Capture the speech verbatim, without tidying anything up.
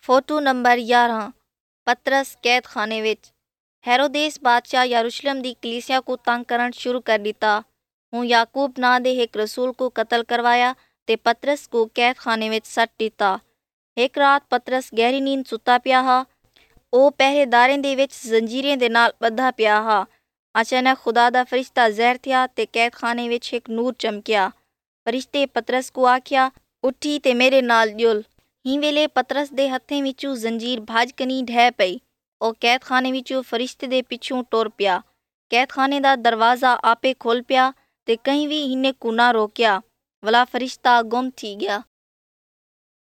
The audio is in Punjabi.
ਫੋਟੋ ਨੰਬਰ ਗਿਆਰਾਂ। ਪਤਰਸ ਕੈਦਖਾਨੇ ਵਿੱਚ। ਹੈਰੋਦੇਸ ਬਾਦਸ਼ਾਹ ਯਰੂਸ਼ਲਮ ਦੀ ਕਲੀਸਿया को तंग ਕਰਨ ਸ਼ੁਰੂ ਕਰ ਦਿੱਤਾ। ਹੁਣ ਯਾਕੂਬ ਨਾਂ ਦੇ ਇੱਕ ਰਸੂਲ को ਕਤਲ ਕਰਵਾਇਆ ਤੇ ਪਤਰਸ को ਕੈਦਖਾਨੇ ਵਿੱਚ ਸੱਟ ਦਿੱਤਾ। ਇੱਕ ਰਾਤ ਪਤਰਸ ਗਹਿਰੀ ਨੀਂਦ ਸੁੱਤਾ ਪਿਆ ਹਾ। ਉਹ ਪਹਿਰੇਦਾਰਾਂ ਦੇ ਵਿੱਚ ਜ਼ੰਜੀਰਾਂ ਦੇ ਨਾਲ ਬੱਧਾ ਪਿਆ ਹਾ। ਅਚਾਨਕ ਖੁਦਾ ਦਾ ਫਰਿਸ਼ਤਾ ਜ਼ਾਹਿਰ ਥਿਆ ਤੇ ਕੈਦਖਾਨੇ ਵਿੱਚ ਇੱਕ ਨੂਰ ਚਮਕਿਆ। ਫਰਿਸ਼ਤੇ ਪਤਰਸ को ਆਖਿਆ, ਉੱਠੀ ਤੇ ਮੇਰੇ ਨਾਲ ਜੁਲ। ਹੀ ਵੇਲੇ ਪਤਰਸ ਦੇ ਹੱਥਾਂ ਵਿੱਚੋਂ ਜ਼ੰਜੀਰ ਭੱਜ ਕਨੀ ਢਹਿ ਪਈ। ਉਹ ਕੈਦਖਾਨੇ ਵਿੱਚੋਂ ਫਰਿਸ਼ਤੇ ਦੇ ਪਿੱਛੋਂ ਟੁਰ ਪਿਆ। ਕੈਦਖਾਨੇ ਦਾ ਦਰਵਾਜ਼ਾ ਆਪੇ ਖੁੱਲ੍ਹ ਪਿਆ ਤੇ ਕहीं ਵੀ ਇਹਨੇ ਕੋ ਨਾ ਰੋਕਿਆ। ਵਲਾ ਫਰਿਸ਼ਤਾ ਗੁੰਮ ਥੀ ਗਿਆ।